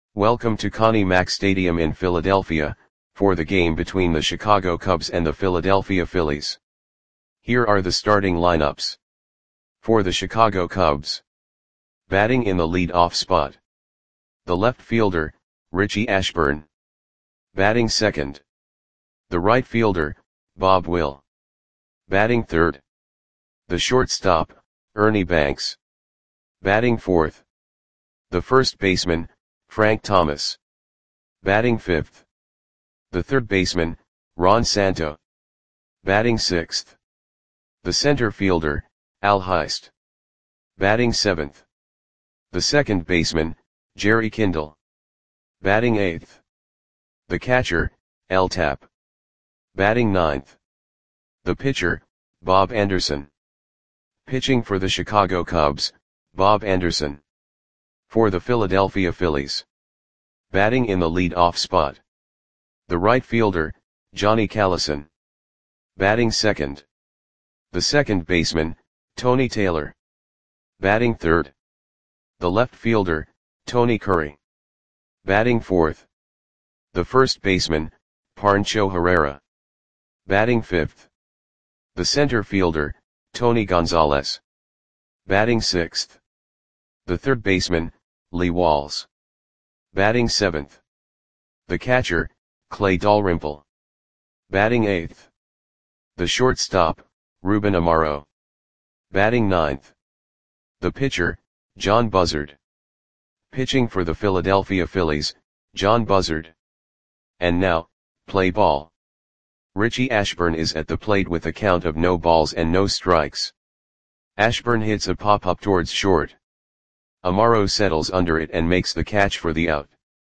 Welcome to Connie Mack Stadium in Philadelphia, for the game between the Chicago Cubs and the Philadelphia Phillies. Here are the starting lineups. For the Chicago Cubs. Batting in the lead-off spot. The left fielder, Richie Ashburn. Batting second. The right fielder, Bob Will. Batting third. The shortstop, Ernie Banks. Batting fourth. The first baseman, Frank Thomas. Batting fifth. The third baseman, Ron Santo. Batting sixth. The center fielder, Al Heist. Batting seventh. The second baseman, Jerry Kindle. Batting eighth. The catcher, L Tap. Batting ninth. The pitcher, Bob Anderson. Pitching for the Chicago Cubs, Bob Anderson. For the Philadelphia Phillies. Batting in the lead-off spot. The right fielder, Johnny Callison. Batting second. The second baseman, Tony Taylor. Batting third. The left fielder, Tony Curry. Batting fourth. The first baseman, Pancho Herrera. Batting fifth. The center fielder, Tony Gonzalez. Batting sixth. The third baseman, Lee Walls. Batting seventh. The catcher, Clay Dalrymple. Batting eighth. The shortstop, Ruben Amaro. Batting ninth. The pitcher, John Buzzard. Pitching for the Philadelphia Phillies, John Buzzard. And now, play ball. Richie Ashburn is at the plate with a count of no balls and no strikes. Ashburn hits a pop-up towards short. Amaro settles under it and makes the catch for the out.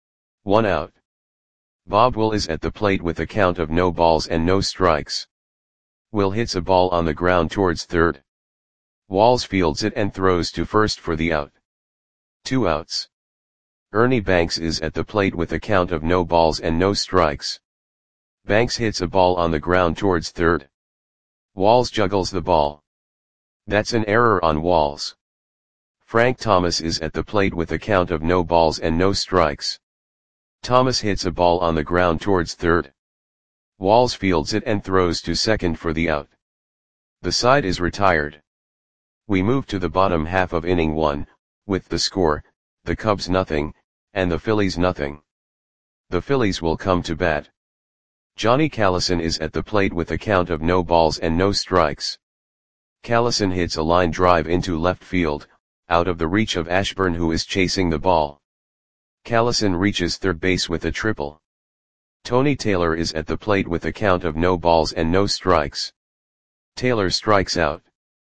1 out. Bob Will is at the plate with a count of no balls and no strikes. Will hits a ball on the ground towards third. Walls fields it and throws to first for the out. 2 outs. Ernie Banks is at the plate with a count of no balls and no strikes. Banks hits a ball on the ground towards third. Walls juggles the ball. That's an error on Walls. Frank Thomas is at the plate with a count of no balls and no strikes. Thomas hits a ball on the ground towards third. Walls fields it and throws to second for the out. The side is retired. We move to the bottom half of inning 1, with the score, the Cubs nothing, and the Phillies nothing. The Phillies will come to bat. Johnny Callison is at the plate with a count of no balls and no strikes. Callison hits a line drive into left field, out of the reach of Ashburn, who is chasing the ball. Callison reaches third base with a triple. Tony Taylor is at the plate with a count of no balls and no strikes. Taylor strikes out.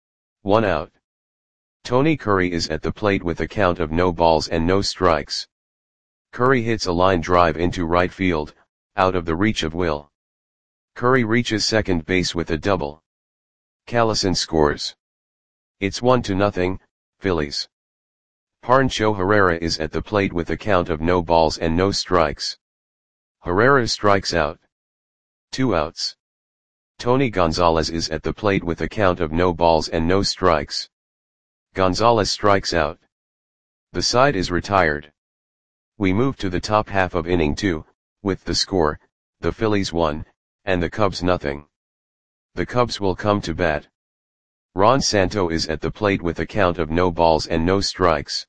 1 out. Tony Curry is at the plate with a count of no balls and no strikes. Curry hits a line drive into right field, out of the reach of Will. Curry reaches second base with a double. Callison scores. It's 1-0, Phillies. Pancho Herrera is at the plate with a count of no balls and no strikes. Herrera strikes out. 2 outs. Tony Gonzalez is at the plate with a count of no balls and no strikes. Gonzalez strikes out. The side is retired. We move to the top half of inning 2, with the score, the Phillies 1, and the Cubs nothing. The Cubs will come to bat. Ron Santo is at the plate with a count of no balls and no strikes.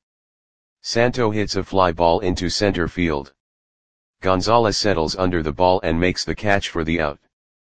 Santo hits a fly ball into center field. Gonzalez settles under the ball and makes the catch for the out.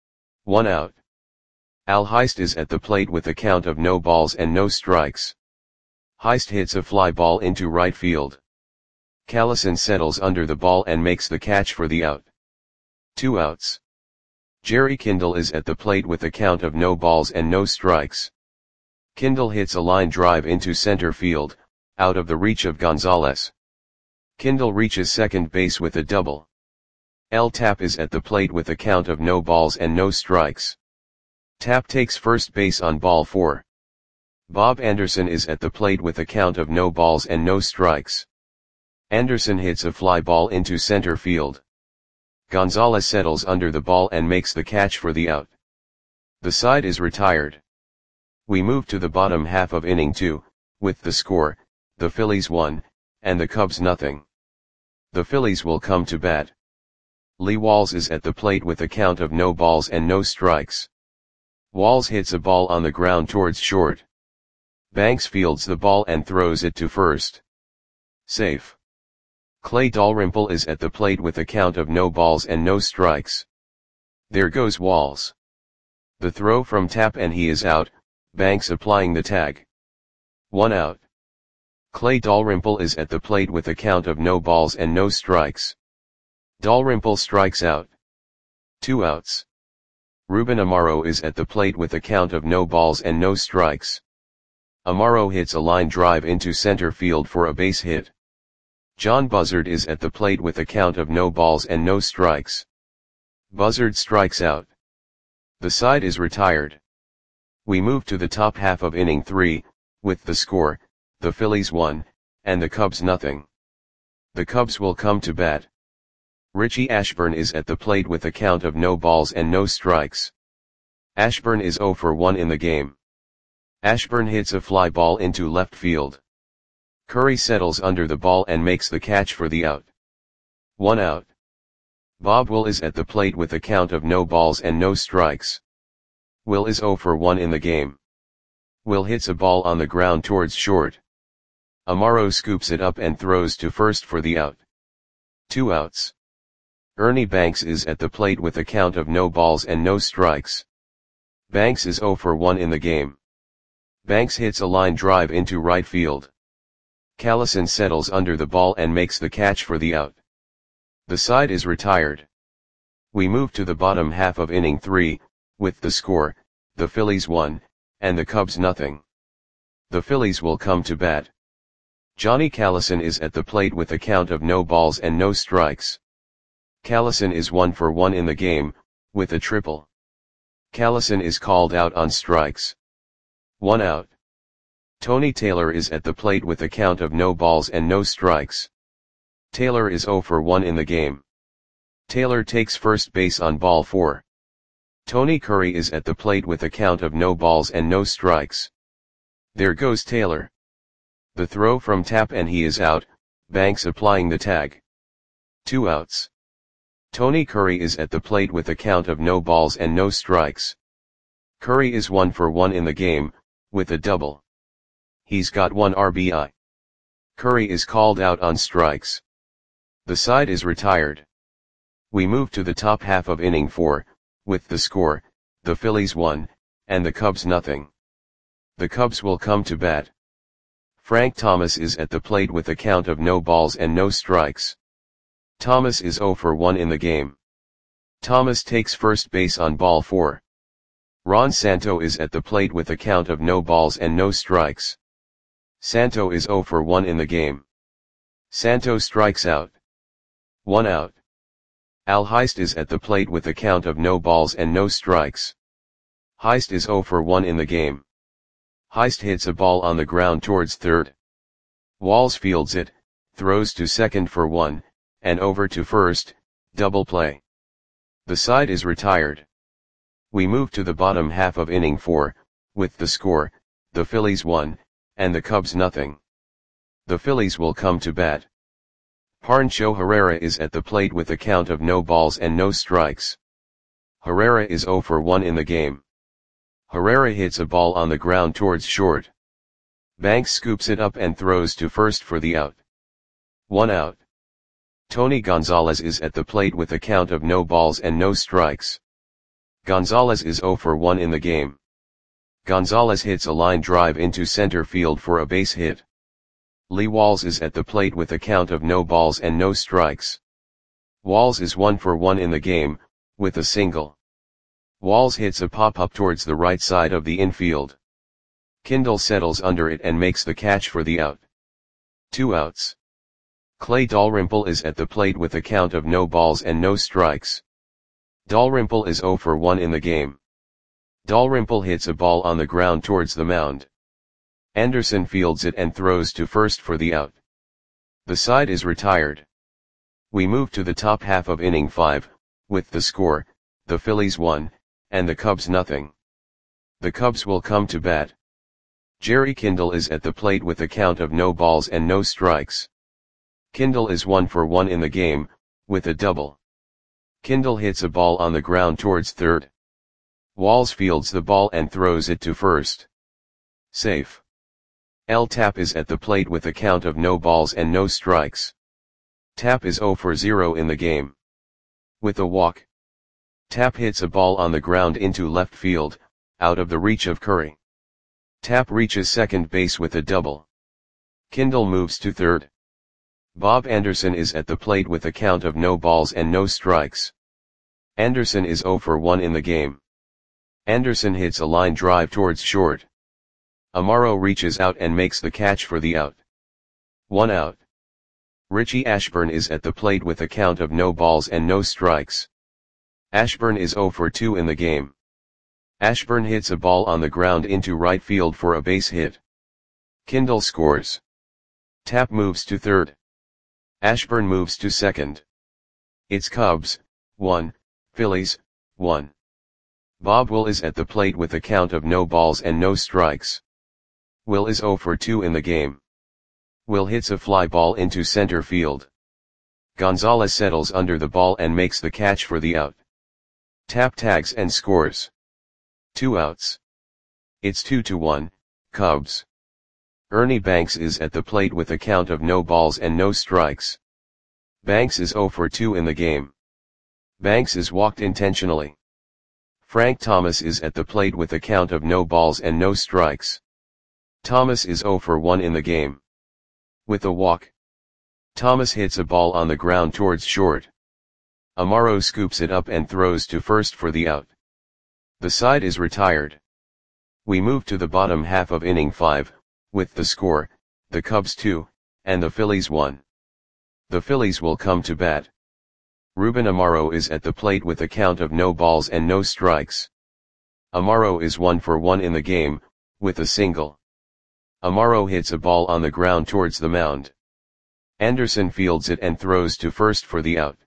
1 out. Al Heist is at the plate with a count of no balls and no strikes. Heist hits a fly ball into right field. Callison settles under the ball and makes the catch for the out. 2 outs. Jerry Kindle is at the plate with a count of no balls and no strikes. Kindle hits a line drive into center field, out of the reach of Gonzalez. Kindle reaches second base with a double. L Tap is at the plate with a count of no balls and no strikes. Tap takes first base on ball 4. Bob Anderson is at the plate with a count of no balls and no strikes. Anderson hits a fly ball into center field. Gonzalez settles under the ball and makes the catch for the out. The side is retired. We move to the bottom half of inning 2, with the score, the Phillies 1, and the Cubs nothing. The Phillies will come to bat. Lee Walls is at the plate with a count of no balls and no strikes. Walls hits a ball on the ground towards short. Banks fields the ball and throws it to first. Safe. Clay Dalrymple is at the plate with a count of no balls and no strikes. There goes Walls. The throw from Tap and he is out, Banks applying the tag. 1 out. Clay Dalrymple is at the plate with a count of no balls and no strikes. Dalrymple strikes out. 2 outs. Ruben Amaro is at the plate with a count of no balls and no strikes. Amaro hits a line drive into center field for a base hit. John Buzzard is at the plate with a count of no balls and no strikes. Buzzard strikes out. The side is retired. We move to the top half of inning 3, with the score, the Phillies 1, and the Cubs nothing. The Cubs will come to bat. Richie Ashburn is at the plate with a count of no balls and no strikes. Ashburn is 0 for 1 in the game. Ashburn hits a fly ball into left field. Curry settles under the ball and makes the catch for the out. 1 out. Bob Will is at the plate with a count of no balls and no strikes. Will is 0 for 1 in the game. Will hits a ball on the ground towards short. Amaro scoops it up and throws to first for the out. 2 outs. Ernie Banks is at the plate with a count of no balls and no strikes. Banks is 0 for 1 in the game. Banks hits a line drive into right field. Callison settles under the ball and makes the catch for the out. The side is retired. We move to the bottom half of inning 3, with the score, the Phillies 1, and the Cubs nothing. The Phillies will come to bat. Johnny Callison is at the plate with a count of no balls and no strikes. Callison is 1 for 1 in the game, with a triple. Callison is called out on strikes. 1 out. Tony Taylor is at the plate with a count of no balls and no strikes. Taylor is 0 for 1 in the game. Taylor takes first base on ball 4. Tony Curry is at the plate with a count of no balls and no strikes. There goes Taylor. The throw from Tap and he is out, Banks applying the tag. 2 outs. Tony Curry is at the plate with a count of no balls and no strikes. Curry is 1 for 1 in the game, with a double. He's got 1 RBI. Curry is called out on strikes. The side is retired. We move to the top half of inning 4, with the score, the Phillies 1, and the Cubs nothing. The Cubs will come to bat. Frank Thomas is at the plate with a count of no balls and no strikes. Thomas is 0 for 1 in the game. Thomas takes first base on ball 4. Ron Santo is at the plate with a count of no balls and no strikes. Santo is 0 for 1 in the game. Santo strikes out. 1 out. Al Heist is at the plate with a count of no balls and no strikes. Heist is 0 for 1 in the game. Heist hits a ball on the ground towards third. Walls fields it, throws to second for 1, and over to first, double play. The side is retired. We move to the bottom half of inning 4, with the score, the Phillies 1, and the Cubs nothing. The Phillies will come to bat. Pancho Herrera is at the plate with a count of no balls and no strikes. Herrera is 0 for 1 in the game. Herrera hits a ball on the ground towards short. Banks scoops it up and throws to first for the out. 1 out. Tony Gonzalez is at the plate with a count of no balls and no strikes. Gonzalez is 0 for 1 in the game. Gonzalez hits a line drive into center field for a base hit. Lee Walls is at the plate with a count of no balls and no strikes. Walls is 1 for 1 in the game, with a single. Walls hits a pop-up towards the right side of the infield. Kindle settles under it and makes the catch for the out. 2 outs. Clay Dalrymple is at the plate with a count of no balls and no strikes. Dalrymple is 0 for 1 in the game. Dalrymple hits a ball on the ground towards the mound. Anderson fields it and throws to first for the out. The side is retired. We move to the top half of inning 5, with the score, the Phillies 1, and the Cubs nothing. The Cubs will come to bat. Jerry Kindle is at the plate with a count of no balls and no strikes. Kindle is 1 for 1 in the game, with a double. Kindle hits a ball on the ground towards third. Walls fields the ball and throws it to first. Safe. Tap is at the plate with a count of no balls and no strikes. Tap is 0 for 0 in the game. With a walk. Tap hits a ball on the ground into left field, out of the reach of Curry. Tap reaches second base with a double. Kindle moves to third. Bob Anderson is at the plate with a count of no balls and no strikes. Anderson is 0 for 1 in the game. Anderson hits a line drive towards short. Amaro reaches out and makes the catch for the out. 1 out. Richie Ashburn is at the plate with a count of no balls and no strikes. Ashburn is 0 for 2 in the game. Ashburn hits a ball on the ground into right field for a base hit. Kindle scores. Tap moves to third. Ashburn moves to second. It's Cubs, 1, Phillies, 1. Bob Will is at the plate with a count of no balls and no strikes. Will is 0 for 2 in the game. Will hits a fly ball into center field. Gonzalez settles under the ball and makes the catch for the out. Tap tags and scores. 2 outs. It's 2-1, Cubs. Ernie Banks is at the plate with a count of no balls and no strikes. Banks is 0 for 2 in the game. Banks is walked intentionally. Frank Thomas is at the plate with a count of no balls and no strikes. Thomas is 0 for 1 in the game. With a walk. Thomas hits a ball on the ground towards short. Amaro scoops it up and throws to first for the out. The side is retired. We move to the bottom half of inning 5, with the score, the Cubs 2, and the Phillies 1. The Phillies will come to bat. Ruben Amaro is at the plate with a count of no balls and no strikes. Amaro is 1 for 1 in the game, with a single. Amaro hits a ball on the ground towards the mound. Anderson fields it and throws to first for the out.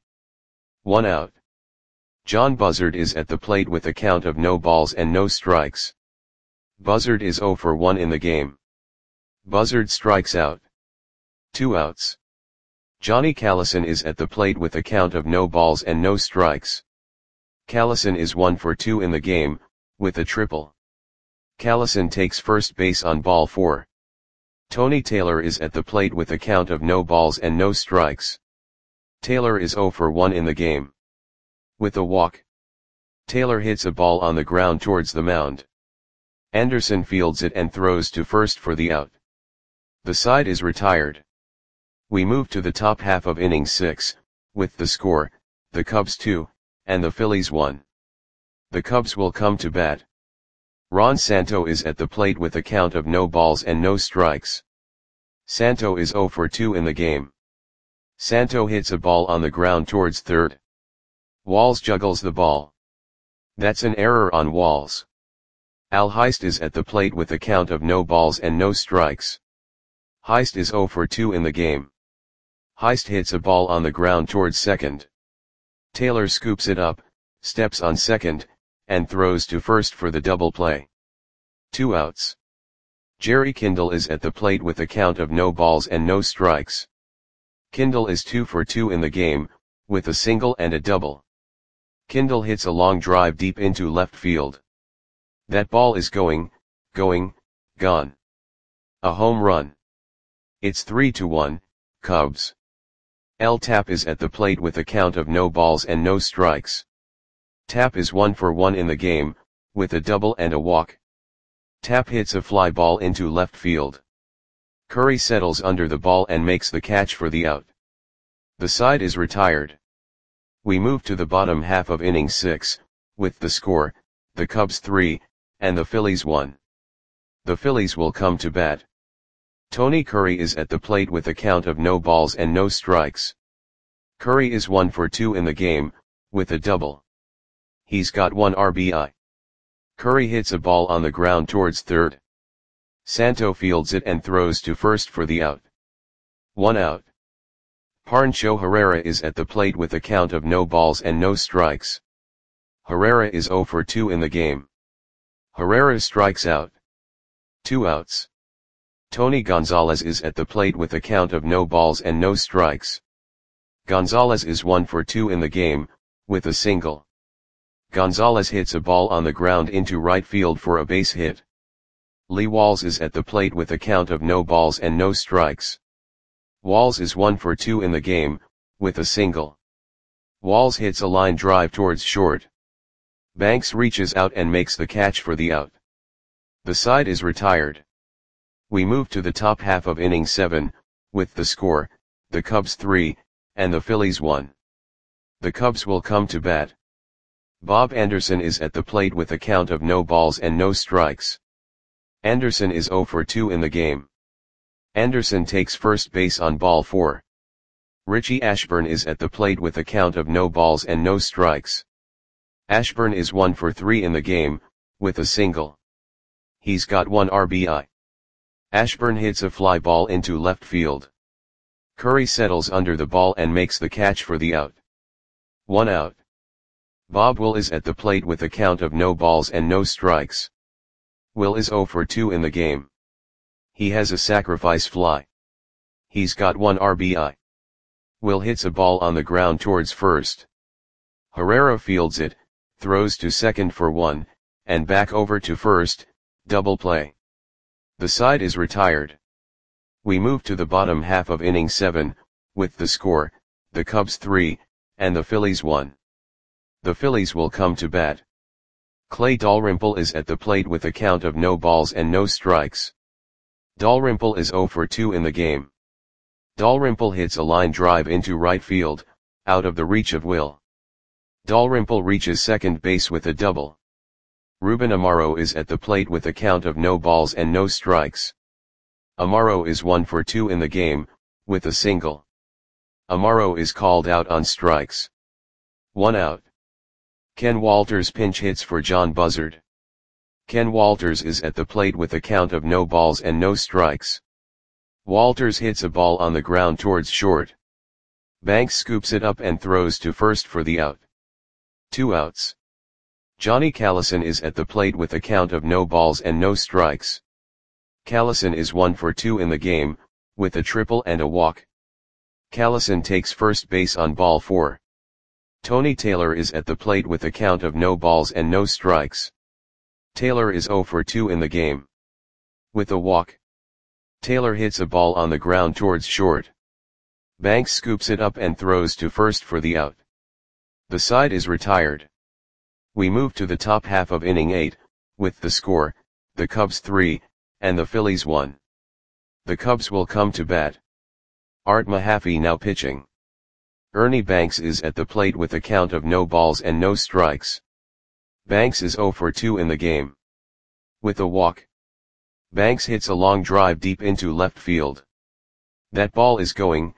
1 out. John Buzzard is at the plate with a count of no balls and no strikes. Buzzard is 0 for 1 in the game. Buzzard strikes out. 2 outs. Johnny Callison is at the plate with a count of no balls and no strikes. Callison is 1 for 2 in the game, with a triple. Callison takes first base on ball 4. Tony Taylor is at the plate with a count of no balls and no strikes. Taylor is 0 for 1 in the game. With a walk. Taylor hits a ball on the ground towards the mound. Anderson fields it and throws to first for the out. The side is retired. We move to the top half of inning 6, with the score, the Cubs 2, and the Phillies 1. The Cubs will come to bat. Ron Santo is at the plate with a count of no balls and no strikes. Santo is 0 for 2 in the game. Santo hits a ball on the ground towards third. Walls juggles the ball. That's an error on Walls. Al Heist is at the plate with a count of no balls and no strikes. Heist is 0 for 2 in the game. Heist hits a ball on the ground towards second. Taylor scoops it up, steps on second, and throws to first for the double play. 2 outs. Jerry Kindle is at the plate with a count of no balls and no strikes. Kindle is 2 for 2 in the game, with a single and a double. Kindle hits a long drive deep into left field. That ball is gone. A home run. It's 3-1, Cubs. Tap is at the plate with a count of no balls and no strikes. Tap is 1 for 1 in the game, with a double and a walk. Tap hits a fly ball into left field. Curry settles under the ball and makes the catch for the out. The side is retired. We move to the bottom half of inning 6, with the score, the Cubs 3, and the Phillies 1. The Phillies will come to bat. Tony Curry is at the plate with a count of no balls and no strikes. Curry is 1 for 2 in the game, with a double. He's got 1 RBI. Curry hits a ball on the ground towards third. Santo fields it and throws to first for the out. 1 out. Pancho Herrera is at the plate with a count of no balls and no strikes. Herrera is 0 for 2 in the game. Herrera strikes out. 2 outs. Tony Gonzalez is at the plate with a count of no balls and no strikes. Gonzalez is 1 for 2 in the game, with a single. Gonzalez hits a ball on the ground into right field for a base hit. Lee Walls is at the plate with a count of no balls and no strikes. Walls is 1 for 2 in the game, with a single. Walls hits a line drive towards short. Banks reaches out and makes the catch for the out. The side is retired. We move to the top half of inning 7, with the score, the Cubs 3, and the Phillies 1. The Cubs will come to bat. Bob Anderson is at the plate with a count of no balls and no strikes. Anderson is 0 for 2 in the game. Anderson takes first base on ball 4. Richie Ashburn is at the plate with a count of no balls and no strikes. Ashburn is 1 for 3 in the game, with a single. He's got 1 RBI. Ashburn hits a fly ball into left field. Curry settles under the ball and makes the catch for the out. 1 out. Bob Will is at the plate with a count of no balls and no strikes. Will is 0 for 2 in the game. He has a sacrifice fly. He's got 1 RBI. Will hits a ball on the ground towards first. Herrera fields it, throws to second for 1, and back over to first, double play. The side is retired. We move to the bottom half of inning 7, with the score, the Cubs 3, and the Phillies 1. The Phillies will come to bat. Clay Dalrymple is at the plate with a count of no balls and no strikes. Dalrymple is 0 for 2 in the game. Dalrymple hits a line drive into right field, out of the reach of Will. Dalrymple reaches second base with a double. Ruben Amaro is at the plate with a count of no balls and no strikes. Amaro is 1 for 2 in the game, with a single. Amaro is called out on strikes. 1 out. Ken Walters pinch hits for John Buzzard. Ken Walters is at the plate with a count of no balls and no strikes. Walters hits a ball on the ground towards short. Banks scoops it up and throws to first for the out. 2 outs. Johnny Callison is at the plate with a count of no balls and no strikes. Callison is 1 for 2 in the game, with a triple and a walk. Callison takes first base on ball 4. Tony Taylor is at the plate with a count of no balls and no strikes. Taylor is 0 for 2 in the game. With a walk. Taylor hits a ball on the ground towards short. Banks scoops it up and throws to first for the out. The side is retired. We move to the top half of inning 8, with the score, the Cubs 3, and the Phillies 1. The Cubs will come to bat. Art Mahaffey now pitching. Ernie Banks is at the plate with a count of no balls and no strikes. Banks is 0 for 2 in the game. With a walk. Banks hits a long drive deep into left field. That ball is gone.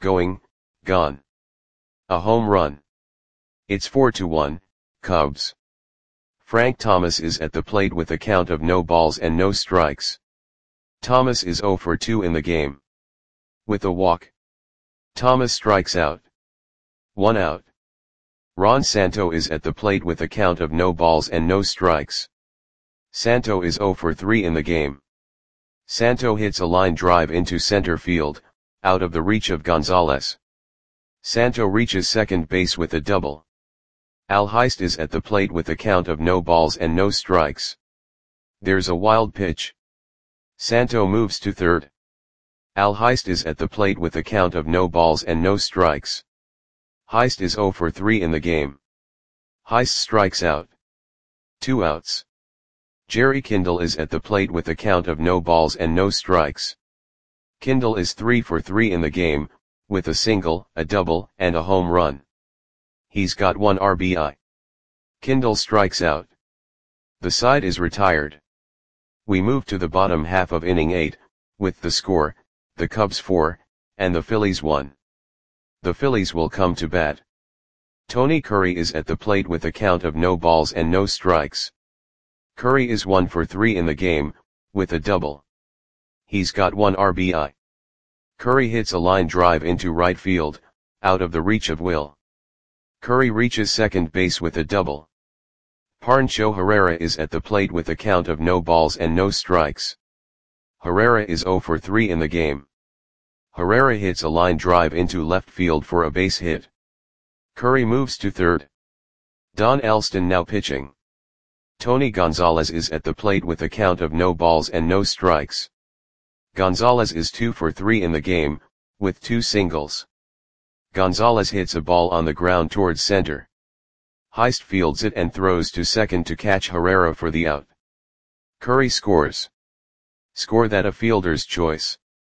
A home run. It's 4-1, Cubs. Frank Thomas is at the plate with a count of no balls and no strikes. Thomas is 0 for 2 in the game. With a walk. Thomas strikes out. 1 out. Ron Santo is at the plate with a count of no balls and no strikes. Santo is 0 for 3 in the game. Santo hits a line drive into center field, out of the reach of Gonzalez. Santo reaches second base with a double. Al Heist is at the plate with a count of no balls and no strikes. There's a wild pitch. Santo moves to third. Al Heist is at the plate with a count of no balls and no strikes. Heist is 0 for 3 in the game. Heist strikes out. 2 outs. Jerry Kindle is at the plate with a count of no balls and no strikes. Kindle is 3 for 3 in the game, with a single, a double, and a home run. He's got 1 RBI. Kindle strikes out. The side is retired. We move to the bottom half of inning 8, with the score, the Cubs 4, and the Phillies 1. The Phillies will come to bat. Tony Curry is at the plate with a count of no balls and no strikes. Curry is 1 for 3 in the game, with a double. He's got 1 RBI. Curry hits a line drive into right field, out of the reach of Will. Curry reaches second base with a double. Pancho Herrera is at the plate with a count of no balls and no strikes. Herrera is 0 for 3 in the game. Herrera hits a line drive into left field for a base hit. Curry moves to third. Don Elston now pitching. Tony Gonzalez is at the plate with a count of no balls and no strikes. Gonzalez is 2 for 3 in the game, with 2 singles. Gonzalez hits a ball on the ground towards center. Heist fields it and throws to second to catch Herrera for the out. Curry scores. Score that a fielder's choice.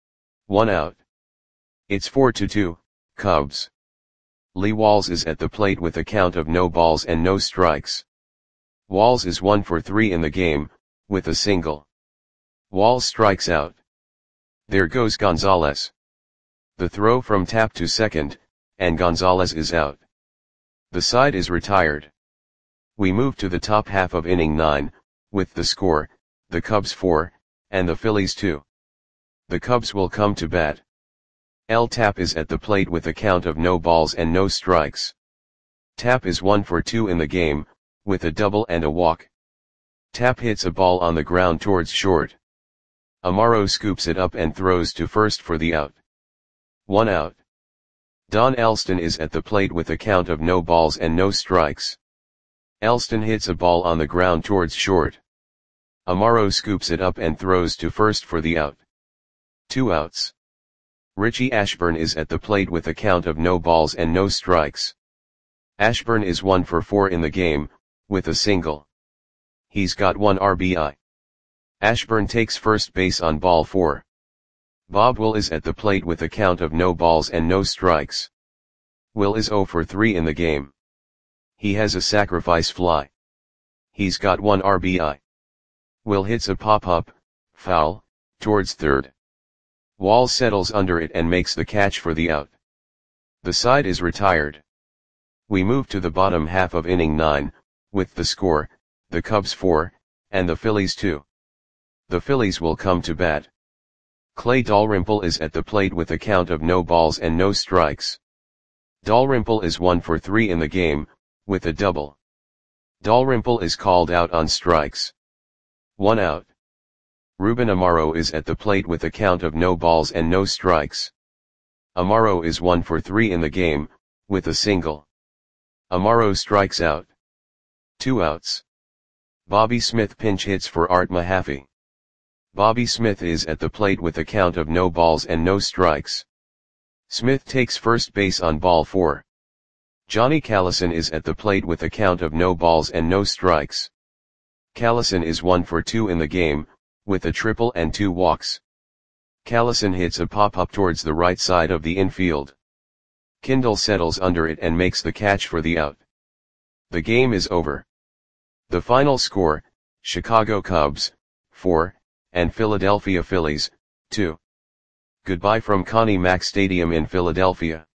1 out. It's 4-2, Cubs. Lee Walls is at the plate with a count of no balls and no strikes. Walls is 1 for 3 in the game, with a single. Walls strikes out. There goes Gonzalez. The throw from tap to second, and Gonzalez is out. The side is retired. We move to the top half of inning 9, with the score, the Cubs 4, and the Phillies 2. The Cubs will come to bat. L. Tap is at the plate with a count of no balls and no strikes. Tap is 1 for 2 in the game, with a double and a walk. Tap hits a ball on the ground towards short. Amaro scoops it up and throws to first for the out. 1 out. Don Elston is at the plate with a count of no balls and no strikes. Elston hits a ball on the ground towards short. Amaro scoops it up and throws to first for the out. 2 outs. Richie Ashburn is at the plate with a count of no balls and no strikes. Ashburn is 1 for 4 in the game, with a single. He's got 1 RBI. Ashburn takes first base on ball 4. Bob Will is at the plate with a count of no balls and no strikes. Will is 0 for 3 in the game. He has a sacrifice fly. He's got 1 RBI. Will hits a pop-up, foul, towards third. Walls settles under it and makes the catch for the out. The side is retired. We move to the bottom half of inning 9, with the score, the Cubs 4, and the Phillies 2. The Phillies will come to bat. Clay Dalrymple is at the plate with a count of no balls and no strikes. Dalrymple is 1 for 3 in the game, with a double. Dalrymple is called out on strikes. 1 out. Ruben Amaro is at the plate with a count of no balls and no strikes. Amaro is 1 for 3 in the game, with a single. Amaro strikes out. 2 outs. Bobby Smith pinch hits for Art Mahaffey. Bobby Smith is at the plate with a count of no balls and no strikes. Smith takes first base on ball 4. Johnny Callison is at the plate with a count of no balls and no strikes. Callison is 1 for 2 in the game, with a triple and 2 walks. Callison hits a pop-up towards the right side of the infield. Kindle settles under it and makes the catch for the out. The game is over. The final score, Chicago Cubs, 4, and Philadelphia Phillies, 2. Goodbye from Connie Mack Stadium in Philadelphia.